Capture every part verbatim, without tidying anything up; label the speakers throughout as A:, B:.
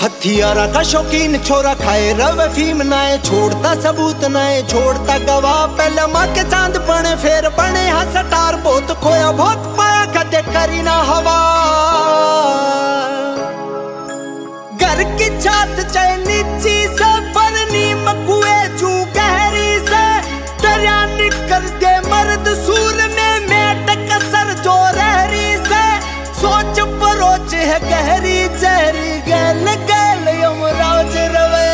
A: हथियारा का शौकीन छोरा खाए रवे फीम नाए छोड़ता सबूत नाए छोड़ता गवाह। पहले माँ के चांद बने फिर बने हाँ सटार बहुत खोया बहुत पाया कदे करी ना हवा। घर की छत चाहे नीची से पर नीम कुए चू गहरी से दरिया निकल के मर्द सूर में मेट कसर जो रहरी से सोच परोच है गहरी जहरी गैल गैल यमराज रवे।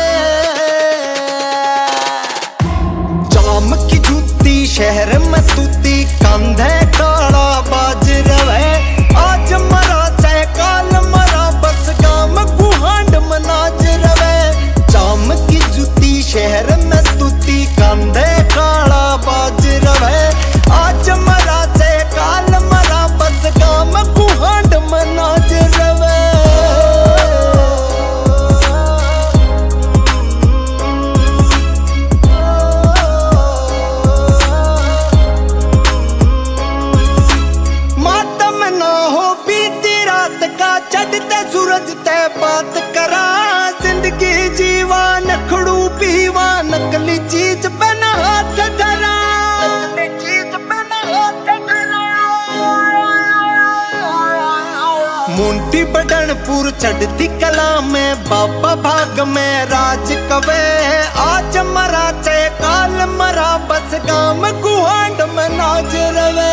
A: जाम की जूती शहर में तूती कंधे काला बाज रवे। आज मरा चाहे काल मरा बस गाम गुहांड मनाज रवे। जाम की जूती शहर में तूती कंधे काला बाज रवे। आज मरा चाहे काल मरा बस गाम गुहांड मनाज रवे। मातम ना हो बीती रात का चढ़ते सूरज ते बात करा। जिंदगी जीवा नखड़ू पीवा नकली चीज पे ना हाथ धरा। नकली चीज पे ना हाथ धरा। मुंटी बडनपुर चढ़ती कला में बाबा भाग में राज कवे। आज मरा चाहे काल मरा बस गाम गुहांड में नाज रवे।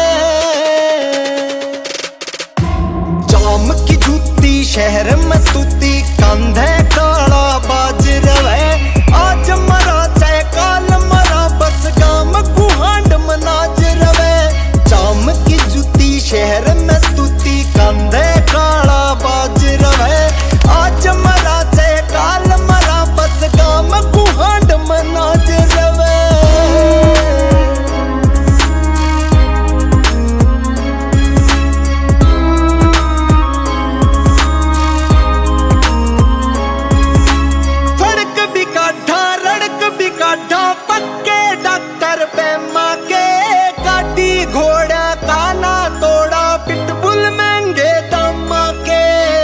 A: जाम की जूती शहर में तूती कंधे काला बाज रवे। आज मरा चाहे काल मरा बस गाम गुहांड में नाज रवे। जाम की जूती शहर में तूती कंधे काला बाज रवे। आज मरा चाहे काल मरा बस गाम गुहांड में नाज रवे। पक्के डॉक्टर पे माँ के काटी घोड़ा काना तोड़ा पिटबुल महंगे दाम के।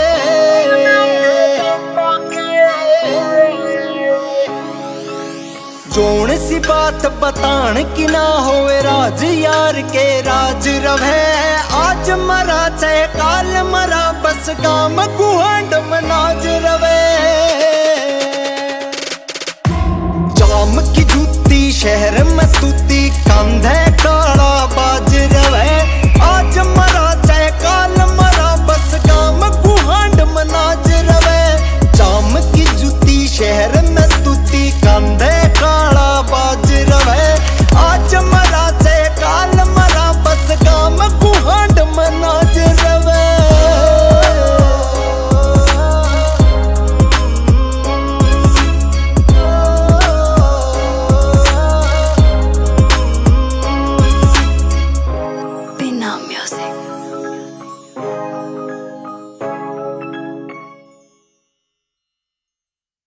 A: जोन सी बात बतान की ना होए राज यार के राज रवे। आज मरा चाहे काल मरा बस गाम गुहांड मनाज रवे। जाम की जूती शहर में तूती कंधे काला बाज